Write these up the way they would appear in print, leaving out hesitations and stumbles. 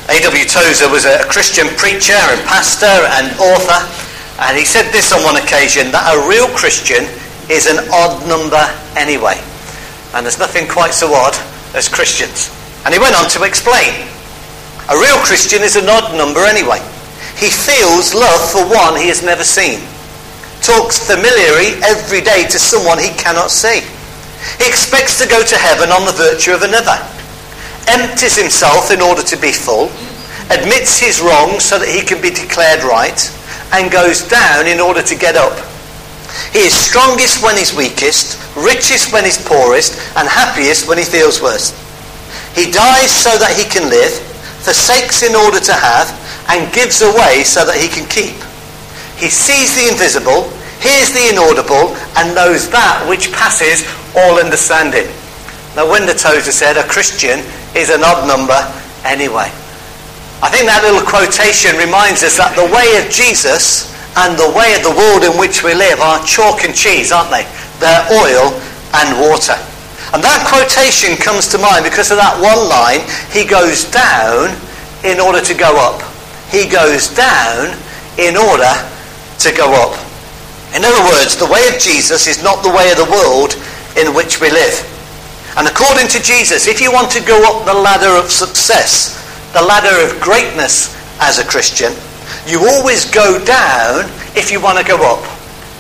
A.W. Tozer was a Christian preacher and pastor and author, and he said this on one occasion, that a real Christian is an odd number anyway. And there's nothing quite so odd as Christians. And he went on to explain, a real Christian is an odd number anyway. He feels love for one he has never seen, talks familiarly every day to someone he cannot see. He expects to go to heaven on the virtue of another, empties himself in order to be full, admits his wrongs so that he can be declared right, and goes down in order to get up. He is strongest when he's weakest, richest when he's poorest, and happiest when he feels worst. He dies so that he can live, forsakes in order to have, and gives away so that he can keep. He sees the invisible, hears the inaudible, and knows that which passes all understanding. Now, Wendell Tozer said, a Christian is an odd number anyway. I think that little quotation reminds us that the way of Jesus and the way of the world in which we live are chalk and cheese, aren't they? They're oil and water. And that quotation comes to mind because of that one line, he goes down in order to go up. He goes down in order to go up. In other words, the way of Jesus is not the way of the world in which we live. And according to Jesus, if you want to go up the ladder of success, the ladder of greatness as a Christian, you always go down if you want to go up.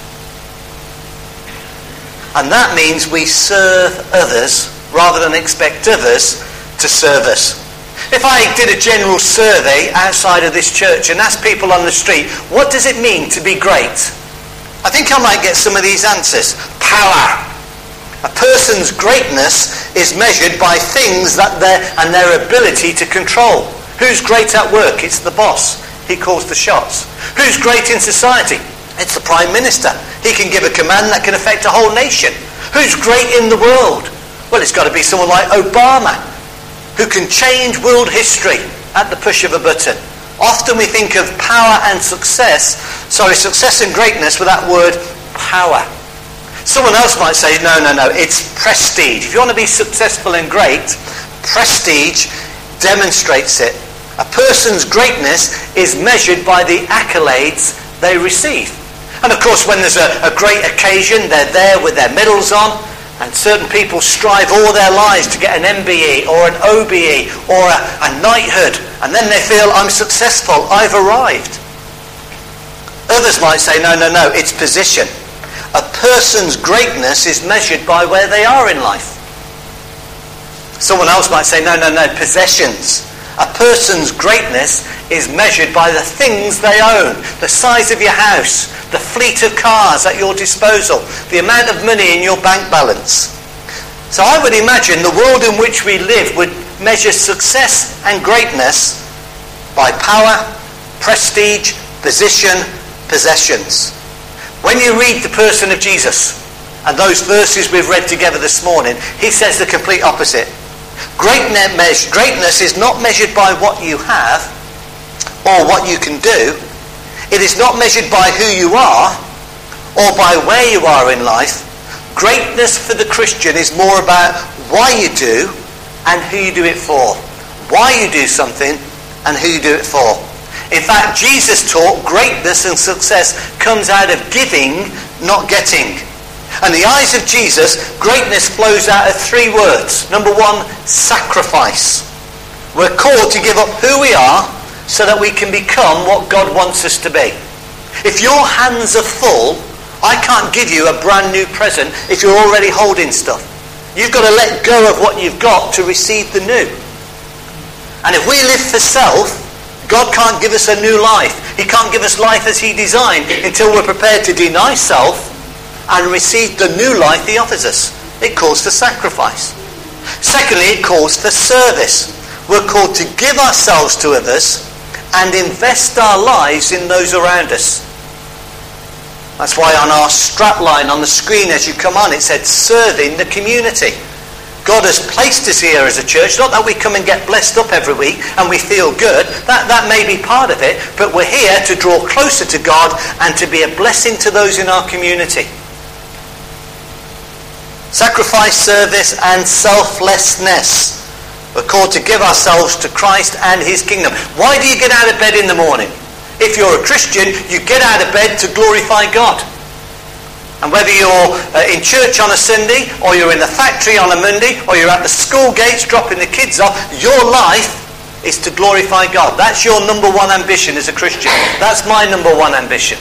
And that means we serve others rather than expect others to serve us. If I did a general survey outside of this church and asked people on the street, what does it mean to be great? I think I might get some of these answers. Power. A person's greatness is measured by things and their ability to control. Who's great at work? It's the boss. He calls the shots. Who's great in society? It's the Prime Minister. He can give a command that can affect a whole nation. Who's great in the world? Well, it's got to be someone like Obama, who can change world history at the push of a button. Often we think of power and success and greatness with that word power. Someone else might say, no, it's prestige. If you want to be successful and great, prestige demonstrates it. A person's greatness is measured by the accolades they receive. And of course, when there's a great occasion, they're there with their medals on, and certain people strive all their lives to get an MBE or an OBE or a knighthood, and then they feel, I'm successful, I've arrived. Others might say, no, it's position. A person's greatness is measured by where they are in life. Someone else might say, no, possessions. A person's greatness is measured by the things they own, the size of your house, the fleet of cars at your disposal, the amount of money in your bank balance. So I would imagine the world in which we live would measure success and greatness by power, prestige, position, possessions. When you read the person of Jesus and those verses we've read together this morning, he says the complete opposite. Greatness is not measured by what you have or what you can do. It is not measured by who you are or by where you are in life. Greatness for the Christian is more about why you do and who you do it for. Why you do something and who you do it for. In fact, Jesus taught greatness and success comes out of giving, not getting. And in the eyes of Jesus, greatness flows out of three words. Number one, sacrifice. We're called to give up who we are so that we can become what God wants us to be. If your hands are full, I can't give you a brand new present if you're already holding stuff. You've got to let go of what you've got to receive the new. And if we live for self, God can't give us a new life. He can't give us life as he designed until we're prepared to deny self and receive the new life he offers us. It calls for sacrifice. Secondly, it calls for service. We're called to give ourselves to others and invest our lives in those around us. That's why on our strap line on the screen as you come on, it said serving the community. God has placed us here as a church, not that we come and get blessed up every week and we feel good. That may be part of it, but we're here to draw closer to God and to be a blessing to those in our community. Sacrifice, service and selflessness. We're called to give ourselves to Christ and his kingdom. Why do you get out of bed in the morning? If you're a Christian, you get out of bed to glorify God. And whether you're in church on a Sunday, or you're in the factory on a Monday, or you're at the school gates dropping the kids off, your life is to glorify God. That's your number one ambition as a Christian. That's my number one ambition.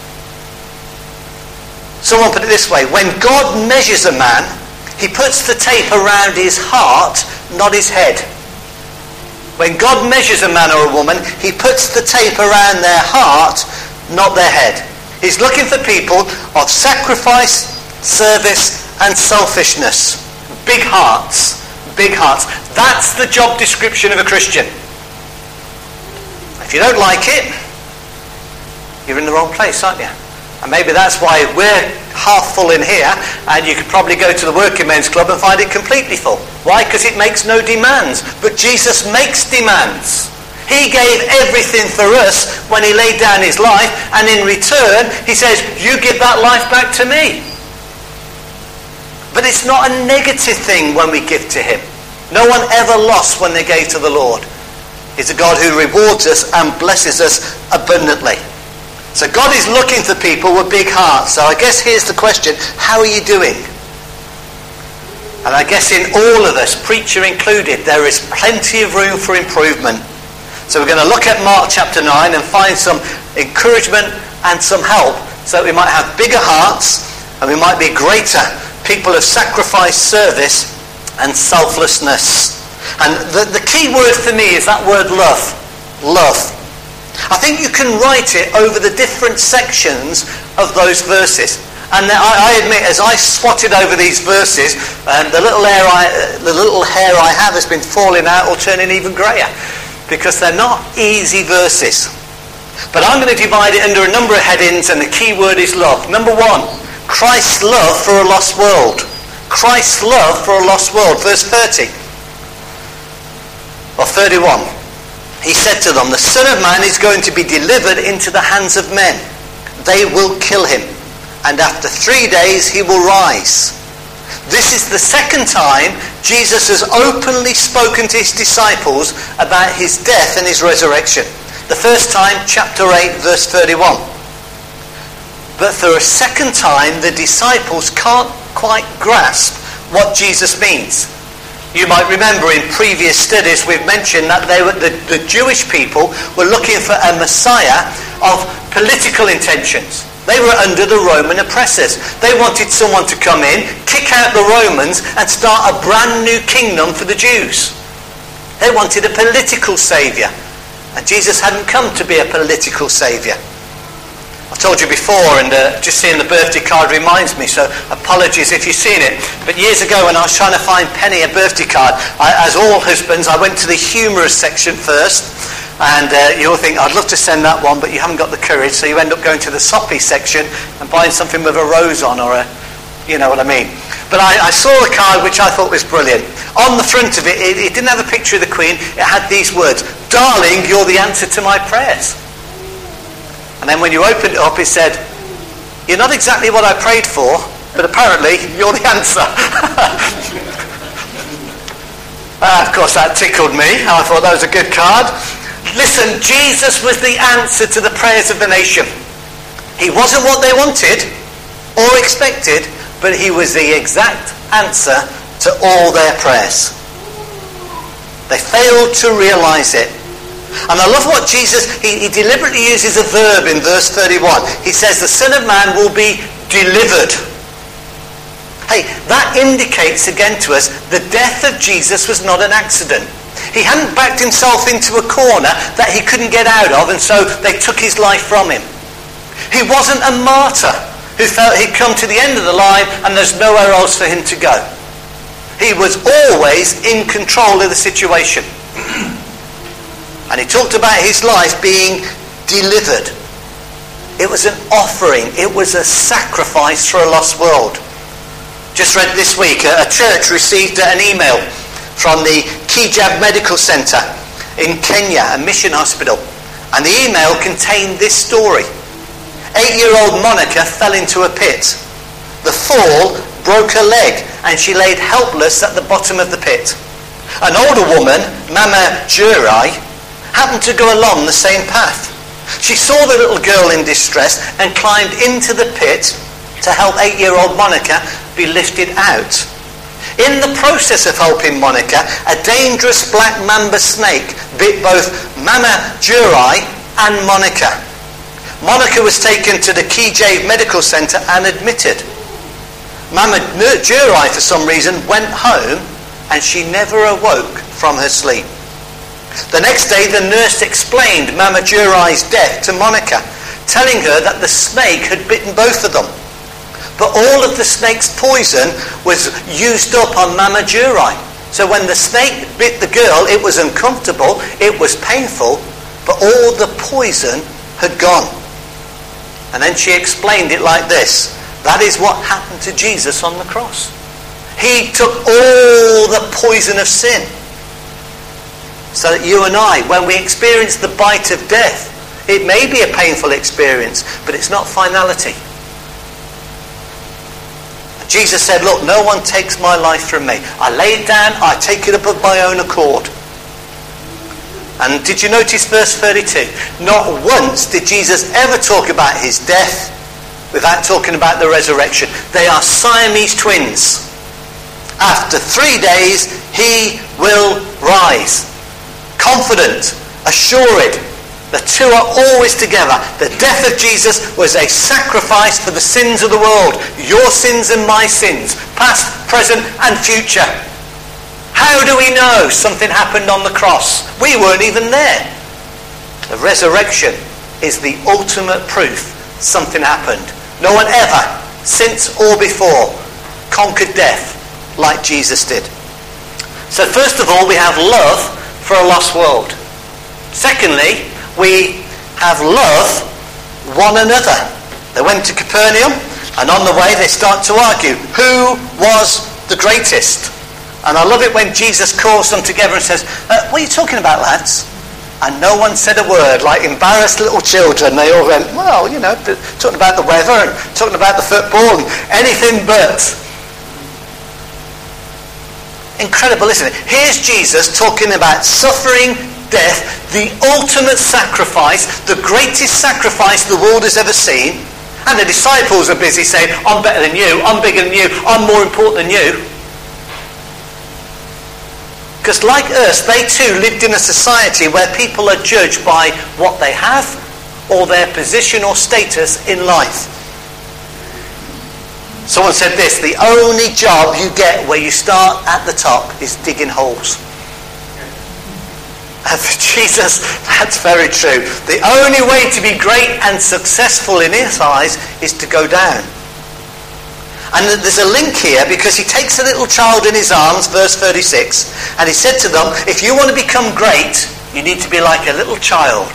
Someone put it this way: when God measures a man, he puts the tape around his heart, not his head. When God measures a man or a woman, he puts the tape around their heart, not their head. He's looking for people of sacrifice, service, and selfishness. Big hearts. Big hearts. That's the job description of a Christian. If you don't like it, you're in the wrong place, aren't you? And maybe that's why we're half full in here, and you could probably go to the working men's club and find it completely full. Why? Because it makes no demands. But Jesus makes demands. He gave everything for us when he laid down his life, and in return he says, you give that life back to me. But it's not a negative thing when we give to him. No one ever lost when they gave to the Lord. He's a God who rewards us and blesses us abundantly. So God is looking for people with big hearts. So I guess here's the question: how are you doing? And I guess in all of us, preacher included, there is plenty of room for improvement. So we're going to look at Mark chapter 9 and find some encouragement and some help, so that we might have bigger hearts and we might be greater people of sacrifice, service, and selflessness. And the key word for me is that word love. Love. I think you can write it over the different sections of those verses. And I admit, as I swatted over these verses, the little hair I have has been falling out or turning even greyer, because they're not easy verses. But I'm going to divide it under a number of headings, and the key word is love. Number 1, Christ's love for a lost world. Christ's love for a lost world. Verse 30. Or 31. He said to them, the Son of Man is going to be delivered into the hands of men. They will kill him, and after 3 days he will rise. This is the second time Jesus has openly spoken to his disciples about his death and his resurrection. The first time, chapter 8, verse 31. But for a second time, the disciples can't quite grasp what Jesus means. You might remember in previous studies we've mentioned that the Jewish people were looking for a Messiah of political intentions. They were under the Roman oppressors. They wanted someone to come in, kick out the Romans, and start a brand new kingdom for the Jews. They wanted a political saviour. And Jesus hadn't come to be a political saviour. I've told you before, and just seeing the birthday card reminds me, so apologies if you've seen it. But years ago when I was trying to find Penny a birthday card, as all husbands, I went to the humorous section first. And you all think, I'd love to send that one, but you haven't got the courage, so you end up going to the soppy section and buying something with a rose on, or you know what I mean. But I saw a card which I thought was brilliant. On the front of it, it didn't have a picture of the Queen, it had these words: "Darling, you're the answer to my prayers." And then when you opened it up, it said, "You're not exactly what I prayed for, but apparently you're the answer." Of course, that tickled me. I thought that was a good card. Listen, Jesus was the answer to the prayers of the nation. He wasn't what they wanted or expected, but he was the exact answer to all their prayers. They failed to realise it. And I love what Jesus, he deliberately uses a verb in verse 31. He says the Son of Man will be delivered. Hey, that indicates again to us the death of Jesus was not an accident. He hadn't backed himself into a corner that he couldn't get out of, and so they took his life from him. He wasn't a martyr who felt he'd come to the end of the line and there's nowhere else for him to go. He was always in control of the situation. And he talked about his life being delivered. It was an offering. It was a sacrifice for a lost world. Just read this week, a church received an email from the Kijab Medical Centre in Kenya, a mission hospital. And the email contained this story. 8-year-old Monica fell into a pit. The fall broke her leg, and she laid helpless at the bottom of the pit. An older woman, Mama Jurai, happened to go along the same path. She saw the little girl in distress and climbed into the pit to help 8-year-old Monica be lifted out. In the process of helping Monica, a dangerous black mamba snake bit both Mama Jurai and Monica. Monica was taken to the Kijave Medical Centre and admitted. Mama Jurai, for some reason, went home and she never awoke from her sleep. The next day, the nurse explained Mama Jurai's death to Monica, telling her that the snake had bitten both of them. But all of the snake's poison was used up on Mama Jurai. So when the snake bit the girl, it was uncomfortable, it was painful, but all the poison had gone. And then she explained it like this. That is what happened to Jesus on the cross. He took all the poison of sin. So that you and I, when we experience the bite of death, it may be a painful experience, but it's not finality. Jesus said, look, no one takes my life from me. I lay it down, I take it up of my own accord. And did you notice verse 32? Not once did Jesus ever talk about his death without talking about the resurrection. They are Siamese twins. After 3 days, he will rise. Confident, assured. The two are always together. The death of Jesus was a sacrifice for the sins of the world. Your sins and my sins, past, present and future. How do we know something happened on the cross? We weren't even there. The resurrection is the ultimate proof something happened. No one ever, since or before, conquered death like Jesus did. So first of all, we have love for a lost world. Secondly, we have love one another. They went to Capernaum, and on the way they start to argue, who was the greatest? And I love it when Jesus calls them together and says, what are you talking about, lads? And no one said a word, like embarrassed little children. They all went, well, you know, talking about the weather and talking about the football and anything but. Incredible, isn't it? Here's Jesus talking about suffering, death, the ultimate sacrifice, the greatest sacrifice the world has ever seen. And the disciples are busy saying, I'm better than you, I'm bigger than you, I'm more important than you. Because like us, they too lived in a society where people are judged by what they have or their position or status in life. Someone said this, the only job you get where you start at the top is digging holes. And for Jesus, that's very true. The only way to be great and successful in his eyes is to go down. And there's a link here because he takes a little child in his arms, verse 36, and he said to them, if you want to become great, you need to be like a little child.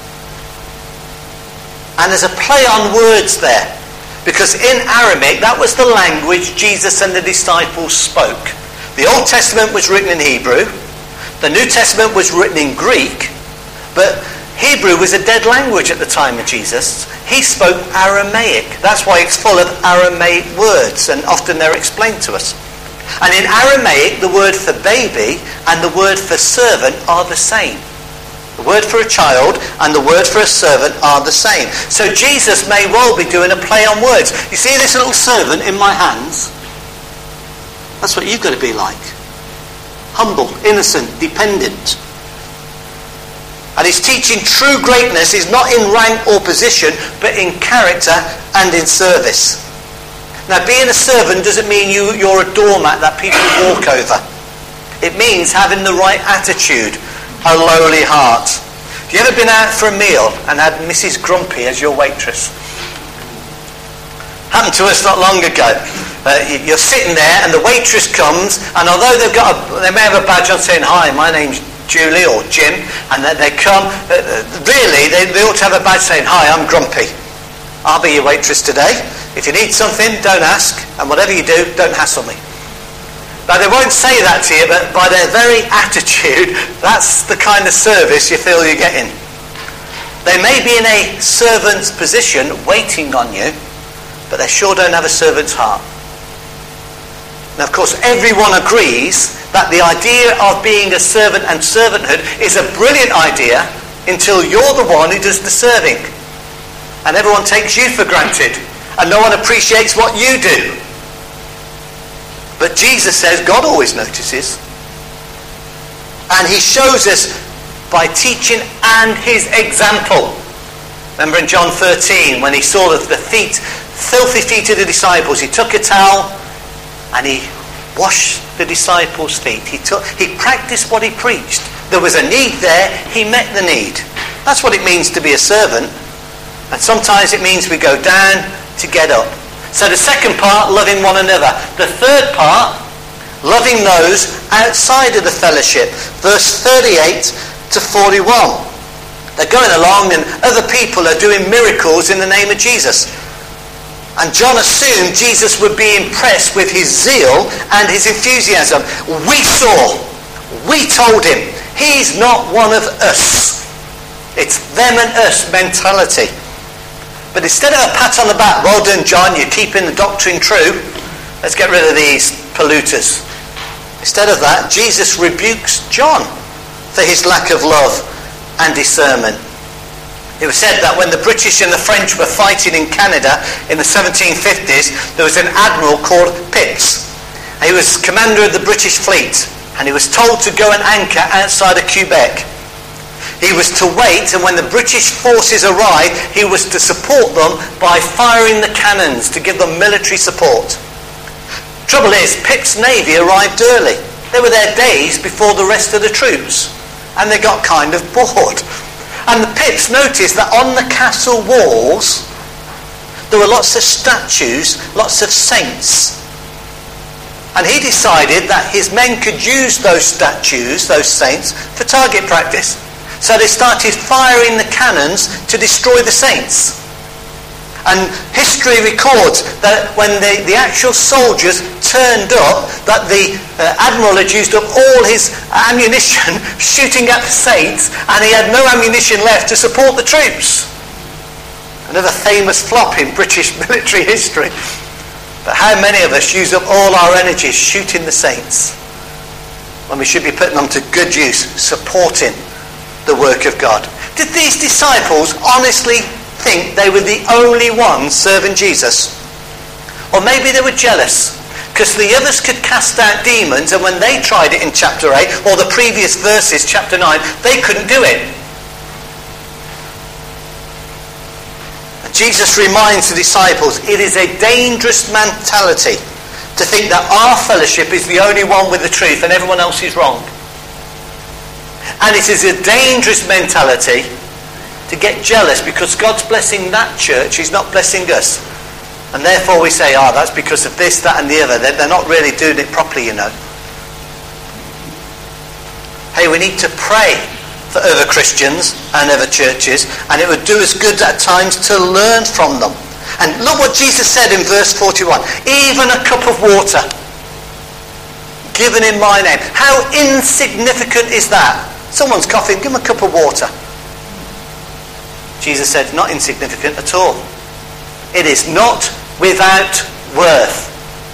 And there's a play on words there, because in Aramaic, that was the language Jesus and the disciples spoke. The Old Testament was written in Hebrew, the New Testament was written in Greek, but Hebrew was a dead language at the time of Jesus. He spoke Aramaic. That's why it's full of Aramaic words, and often they're explained to us. And in Aramaic, the word for baby and the word for servant are the same. The word for a child and the word for a servant are the same. So Jesus may well be doing a play on words. You see this little servant in my hands? That's what you've got to be like. Humble, innocent, dependent. And he's teaching true greatness is not in rank or position, but in character and in service. Now, being a servant doesn't mean you're a doormat that people walk over. It means having the right attitude, a lowly heart. Have you ever been out for a meal and had Mrs. Grumpy as your waitress? Happened to us not long ago. You're sitting there and the waitress comes, and although they may have a badge on saying, hi, my name's Julie or Jim, and they come, really they ought to have a badge saying, hi, I'm Grumpy. I'll be your waitress today. If you need something, don't ask, and whatever you do, don't hassle me. Now they won't say that to you, but by their very attitude, that's the kind of service you feel you're getting. They may be in a servant's position waiting on you, but they sure don't have a servant's heart. Now, of course, everyone agrees that the idea of being a servant and servanthood is a brilliant idea until you're the one who does the serving. And everyone takes you for granted. And no one appreciates what you do. But Jesus says God always notices. And he shows us by teaching and his example. Remember in John 13 when he saw the filthy feet of the disciples, he took a towel and he washed the disciples' feet. He practiced what he preached. There was a need there, he met the need. That's what it means to be a servant. And sometimes it means we go down to get up. So the second part, loving one another. The third part, loving those outside of the fellowship. Verse 38 to 41. They're going along and other people are doing miracles in the name of Jesus. And John assumed Jesus would be impressed with his zeal and his enthusiasm. We saw, we told him, he's not one of us. It's them and us mentality. But instead of a pat on the back, well done John, you're keeping the doctrine true, let's get rid of these polluters. Instead of that, Jesus rebukes John for his lack of love and discernment. It was said that when the British and the French were fighting in Canada in the 1750s, there was an admiral called Phipps. He was commander of the British fleet, and he was told to go and anchor outside of Quebec. He was to wait, and when the British forces arrived, he was to support them by firing the cannons to give them military support. Trouble is, Phipps' navy arrived early. They were there days before the rest of the troops, and they got kind of bored. And the Phipps noticed that on the castle walls there were lots of statues, lots of saints. And he decided that his men could use those statues, those saints, for target practice. So they started firing the cannons to destroy the saints. And history records that when the actual soldiers turned up, that the admiral had used up all his ammunition shooting at the saints, and he had no ammunition left to support the troops. Another famous flop in British military history. But how many of us use up all our energies shooting the saints when we should be putting them to good use, supporting the work of God? Did these disciples honestly think they were the only ones serving Jesus? Or maybe they were jealous because the others could cast out demons, and when they tried it in chapter 8 or the previous verses, chapter 9, they couldn't do it. And Jesus reminds the disciples it is a dangerous mentality to think that our fellowship is the only one with the truth and everyone else is wrong. And it is a dangerous mentality to get jealous because God's blessing that church, he's not blessing us. And therefore we say, that's because of this, that and the other. They're not really doing it properly, you know. Hey, we need to pray for other Christians and other churches, and it would do us good at times to learn from them. And look what Jesus said in verse 41. Even a cup of water given in my name. How insignificant is that? Someone's coughing, give them a cup of water. Jesus said, not insignificant at all. It is not without worth.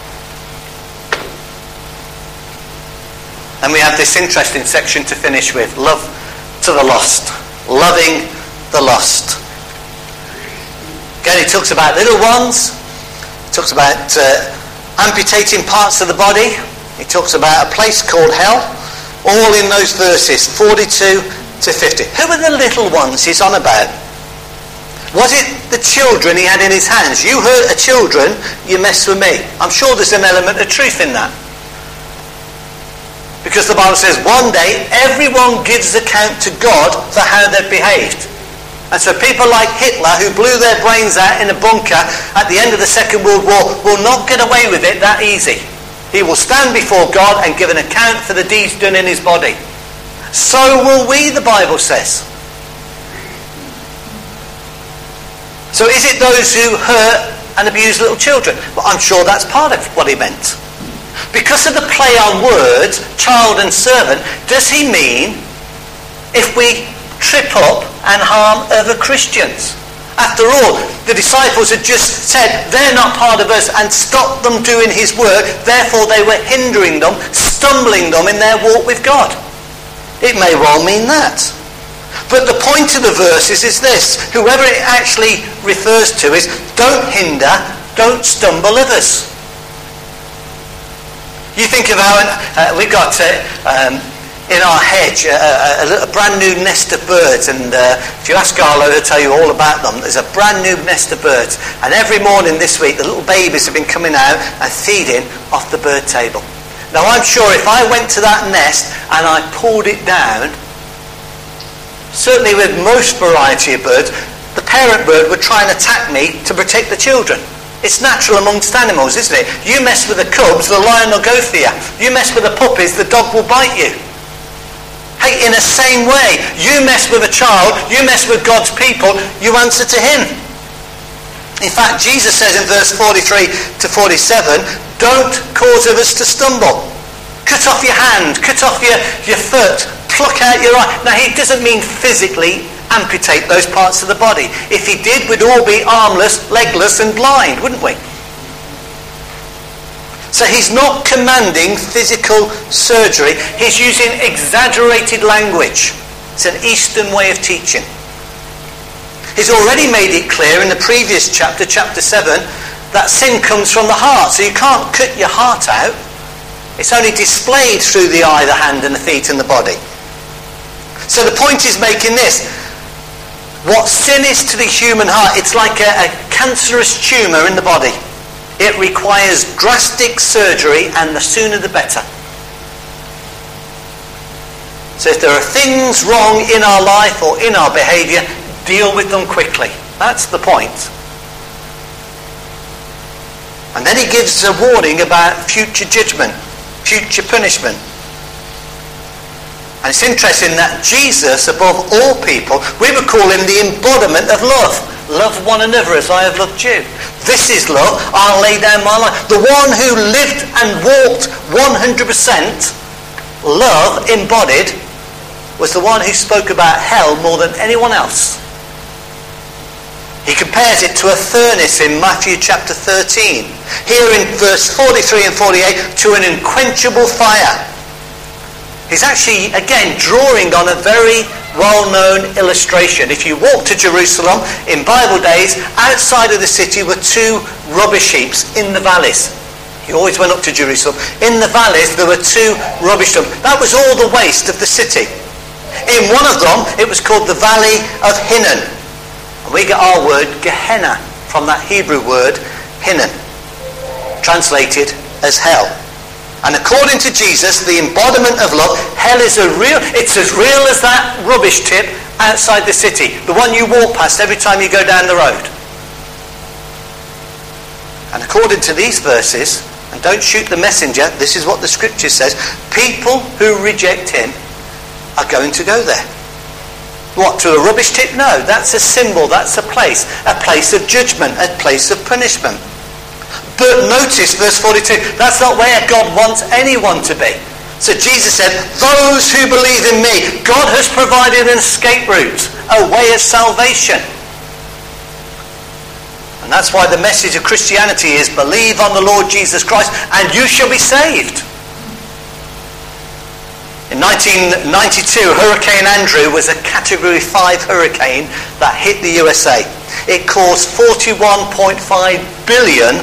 And we have this interesting section to finish with. Love to the lost. Loving the lost. Again, he talks about little ones. He talks about amputating parts of the body. He talks about a place called hell. All in those verses, 42 to 50. Who are the little ones he's on about? Was it the children he had in his hands? You hurt a children, you mess with me. I'm sure there's an element of truth in that. Because the Bible says one day everyone gives account to God for how they've behaved. And so people like Hitler, who blew their brains out in a bunker at the end of the Second World War, will not get away with it that easy. He will stand before God and give an account for the deeds done in his body. So will we, the Bible says. So is it those who hurt and abuse little children? Well, I'm sure that's part of what he meant. Because of the play on words, child and servant, does he mean if we trip up and harm other Christians? After all, the disciples had just said they're not part of us and stopped them doing his work, therefore they were hindering them, stumbling them in their walk with God. It may well mean that. But the point of the verses is this. Whoever it actually refers to is, don't hinder, don't stumble others. You think of how we've got in our hedge a brand new nest of birds, and if you ask Arlo, he'll tell you all about them. There's a brand new nest of birds, and every morning this week the little babies have been coming out and feeding off the bird table. Now I'm sure if I went to that nest and I pulled it down, certainly with most variety of birds, the parent bird would try and attack me to protect the children. It's natural amongst animals, isn't it? You mess with the cubs, the lion will go for you. You mess with the puppies, the dog will bite you. Hey, in the same way, you mess with a child, you mess with God's people, you answer to him. In fact, Jesus says in verse 43 to 47, don't cause others to stumble. Cut off your hand, cut off your foot, pluck out your eye. Now, he doesn't mean physically amputate those parts of the body. If he did, we'd all be armless, legless and blind, wouldn't we? So he's not commanding physical surgery. He's using exaggerated language. It's an Eastern way of teaching. He's already made it clear in the previous chapter, chapter 7, that sin comes from the heart. So you can't cut your heart out. It's only displayed through the eye, the hand and the feet and the body. So the point is making this. What sin is to the human heart, it's like a cancerous tumour in the body. It requires drastic surgery, and the sooner the better. So if there are things wrong in our life or in our behaviour, deal with them quickly. That's the point. And then he gives a warning about future judgment, future punishment. And it's interesting that Jesus, above all people, we would call him the embodiment of love. Love one another as I have loved you. This is love. I'll lay down my life. The one who lived and walked 100% love embodied was the one who spoke about hell more than anyone else. He compares it to a furnace in Matthew chapter 13. Here in verse 43 and 48, to an unquenchable fire. He's actually, again, drawing on a very well-known illustration. If you walk to Jerusalem in Bible days, outside of the city were two rubbish heaps in the valleys. You always went up to Jerusalem. In the valleys, there were two rubbish dumps. That was all the waste of the city. In one of them, it was called the Valley of Hinnom. And we get our word Gehenna from that Hebrew word Hinnom, translated as hell. And according to Jesus, the embodiment of love, hell is it's as real as that rubbish tip outside the city, the one you walk past every time you go down the road. And according to these verses, and don't shoot the messenger, this is what the scripture says, people who reject him are going to go there. What, to a rubbish tip? No, that's a symbol, that's a place of judgment, a place of punishment. But notice verse 42, that's not where God wants anyone to be. So Jesus said, those who believe in me, God has provided an escape route, a way of salvation. And that's why the message of Christianity is believe on the Lord Jesus Christ and you shall be saved. In 1992, Hurricane Andrew was a Category 5 hurricane that hit the USA. It caused $41.5 billion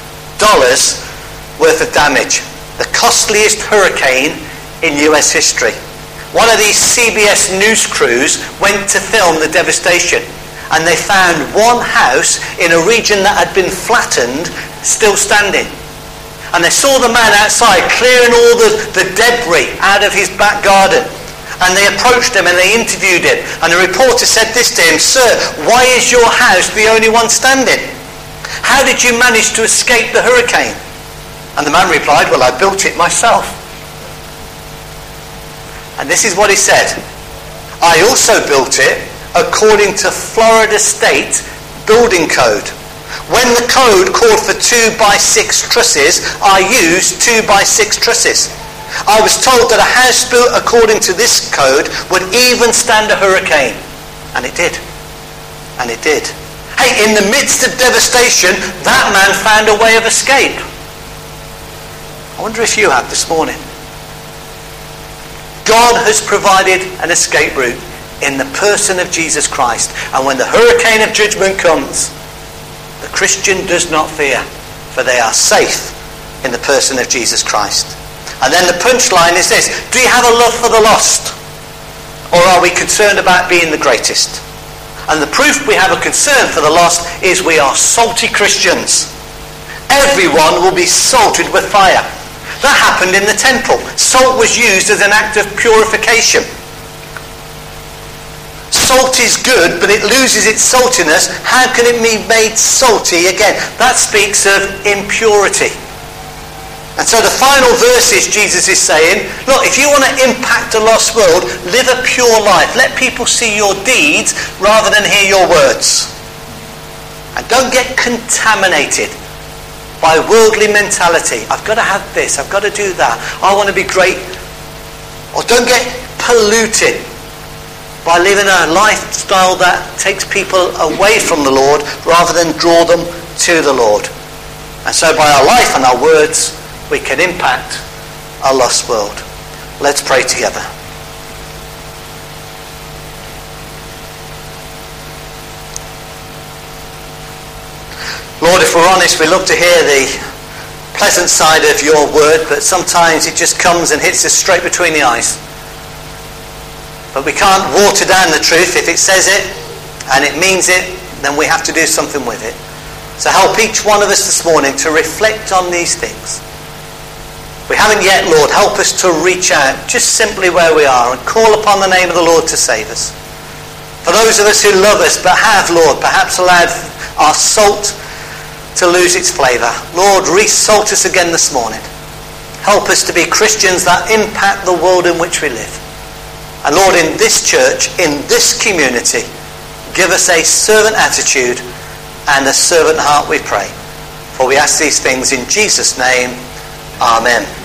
worth of damage. The costliest hurricane in US history. One of these CBS news crews went to film the devastation, and they found one house in a region that had been flattened still standing. And they saw the man outside clearing all the debris out of his back garden. And they approached him and they interviewed him. And the reporter said this to him, "Sir, why is your house the only one standing? How did you manage to escape the hurricane?" And the man replied, "Well, I built it myself." And this is what he said, "I also built it according to Florida State building code. When the code called for 2x6 trusses, I used 2x6 trusses. I was told that a house built according to this code would even stand a hurricane." And it did. And it did. Hey, in the midst of devastation, that man found a way of escape. I wonder if you have this morning. God has provided an escape route in the person of Jesus Christ. And when the hurricane of judgment comes, the Christian does not fear, for they are safe in the person of Jesus Christ. And then the punchline is this: do you have a love for the lost? Or are we concerned about being the greatest? And the proof we have a concern for the lost is we are salty Christians. Everyone will be salted with fire. That happened in the temple. Salt was used as an act of purification. Salt is good, but it loses its saltiness. How can it be made salty again? That speaks of impurity. And so the final verses, Jesus is saying, look, if you want to impact a lost world, live a pure life. Let people see your deeds rather than hear your words. And don't get contaminated by worldly mentality. I've got to have this, I've got to do that, I want to be great. Or don't get polluted by living a lifestyle that takes people away from the Lord rather than draw them to the Lord. And so by our life and our words, we can impact a lost world. Let's pray together. Lord, if we're honest, we love to hear the pleasant side of your word, but sometimes it just comes and hits us straight between the eyes. But we can't water down the truth. If it says it and it means it, then we have to do something with it. So help each one of us this morning to reflect on these things. We haven't yet, Lord. Help us to reach out just simply where we are and call upon the name of the Lord to save us. For those of us who love us but have, Lord, perhaps allowed our salt to lose its flavour, Lord, re-salt us again this morning. Help us to be Christians that impact the world in which we live. And Lord, in this church, in this community, give us a servant attitude and a servant heart, we pray. For we ask these things in Jesus' name. Amen.